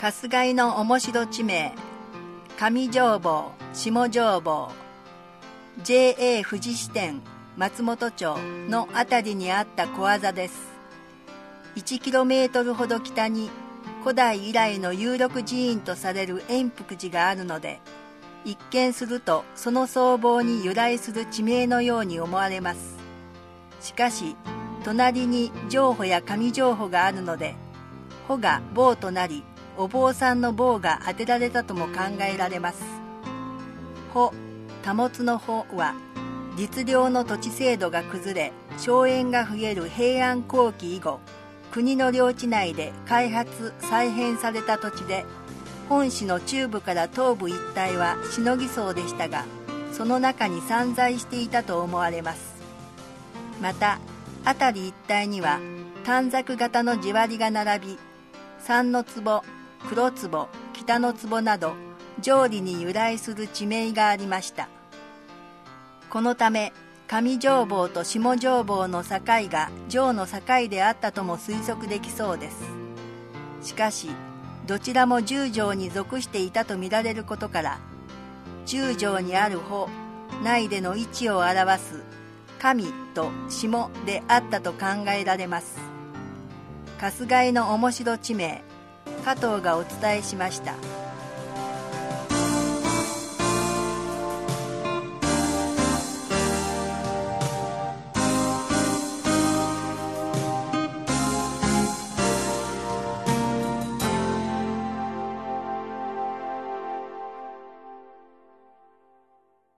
春日井の面白地名、上条坊、下条坊、JA 富士支店松本町のあたりにあった小技です。1km ほど北に古代以来の有力寺院とされる円福寺があるので、一見するとその僧帽に由来する地名のように思われます。しかし隣に上穂や上上穂があるので、穂が坊となり、お坊さんの坊が当てられたとも考えられます。穂、保つの穂は、律令の土地制度が崩れ、荘園が増える平安後期以後、国の領地内で開発・再編された土地で、本市の中部から東部一帯はしのぎ荘でしたが、その中に散在していたと思われます。また、辺り一帯には短冊型の地割りが並び、三の坪、黒坪、北の坪など上里に由来する地名がありました。このため上条坊と下条坊の境が上の境であったとも推測できそうです。しかしどちらも十条に属していたとみられることから、十条にある穂内での位置を表す上と下であったと考えられます。春日井の面白地名、加藤がお伝えしました。